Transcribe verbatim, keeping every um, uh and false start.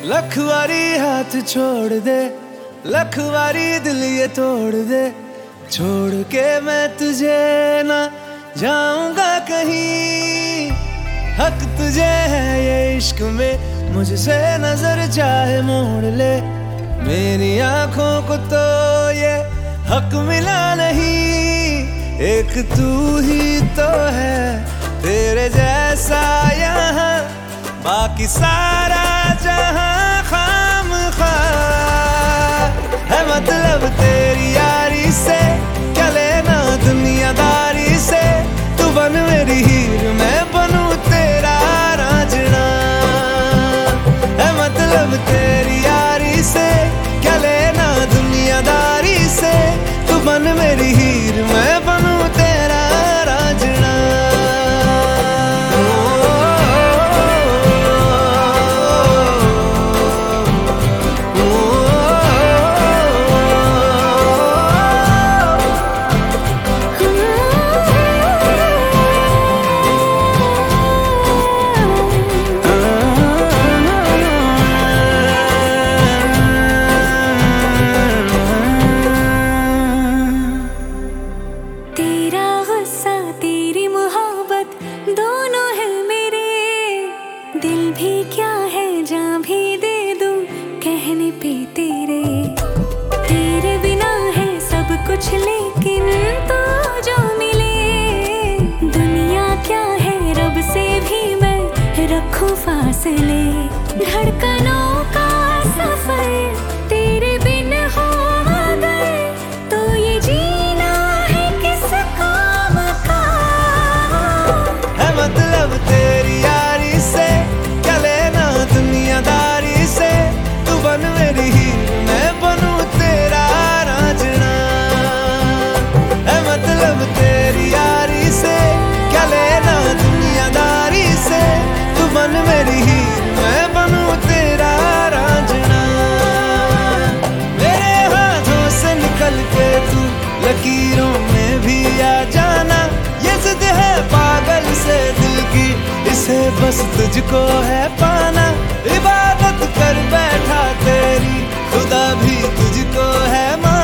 लखवारी हाथ छोड़ दे, लखवारी दिल ये तोड़ दे, छोड़ के मैं तुझे ना जाऊंगा कहीं। हक तुझे है ये इश्क में, मुझसे नजर चाहे मोड़ ले, मेरी आंखों को तो ये हक मिला नहीं। एक तू ही तो है तेरे जैसा यहाँ, बाकी सारा जहां खामखा है। मतलब तेरी यारी से क्या लेना दुनियादारी से, तू बन मेरी हीर मैं बनूं तेरा रांझना है। मतलब तेरी यारी से क्या लेना दुनियादारी से, तू बन मेरी हीर मैं बनूं तेरा रांझना। दिल भी क्या है जान भी दे दूं कहने पे तेरे, तेरे बिना है सब कुछ लेकिन तो जो मिले। दुनिया क्या है रब से भी मैं रखूं फासले, धड़कनों का सफर तेरे बिन हो गए तो ये जीना है किस काम का है। मतलब तेरी यारी से क्या लेना दुनियादारी से, तू बन मेरी हीर मैं बनूं तेरा रांझना है। मतलब तेरी यारी से क्या लेना दुनियादारी से, तू बन मेरी हीर मैं बनूं तेरा रांझना। मेरे हाथों से निकल के तू लकीरों में भी आ जाना, ये जिद है पागल से दिल की, इसे बस तुझको है पाना। इबादत कर बैठा तेरी खुदा भी तुझको है माना।